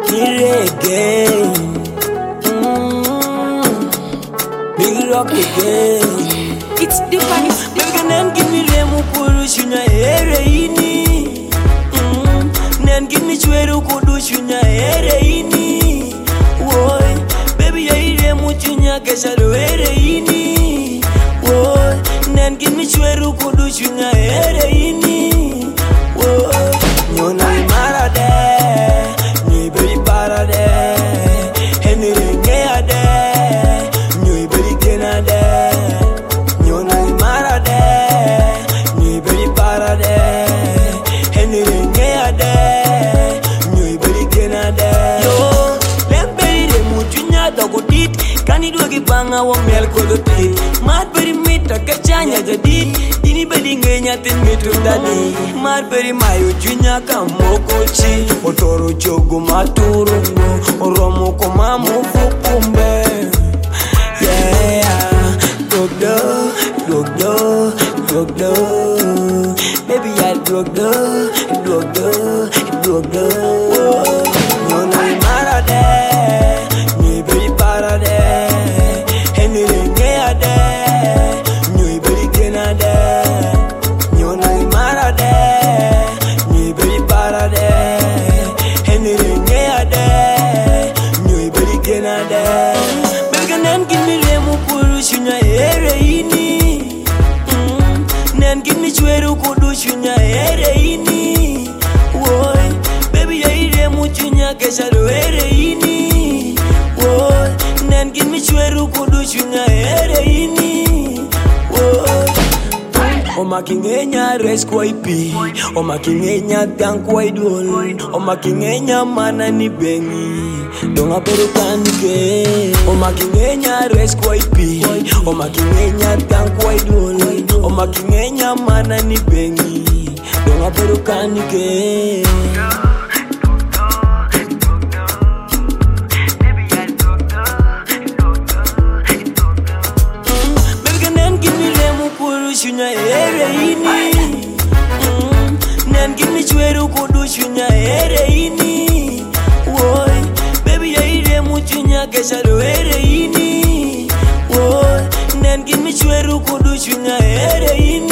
again. Big rock again. It's the funniest. Baby, nan give me remu kuru shunya ere ini. Nan give me chweru kudu shunya ere ini. Woy, baby ya remu chunya kesha lo ere ini. Woy, nan give me chweru kudu shunya ere ini. Woy, nyona imara de, ni baby para de, heni renge ade, ni baby kena de. Kani dogi banga wa mel koloti mat beri mita kachanya jadi ini bedi ngenya tin mitu dadi mat beri mayu junya kamokochi otoro jogo maturungo oromo komamu fukumbe yeah dogdo dogdo dogdo baby ya dogdo dogdo dogdo nona marade ni baby parade Nan give me chweru kudu shunya ere ini. Woy, baby ya remu chunya kesha lo ere ini. Woy, nan give me chweru kudu shunya ere ini. Woy, Oma kingenya res kwa ipi, Oma kingenya tank kwa idol, Oma kingenya mana ni bengi, donga perukani ke. Oma kingenya res kwa ipi, Oma kingenya tank kwa idol, Oma kingenya mana ni bengi, donga perukani ke. Shunya ere ini. Nan give me chweru kudu shunya ere ini. Woy, baby ya remu chunya kesha lo ere ini. Woy, nan give me chweru kudu shunya ere ini.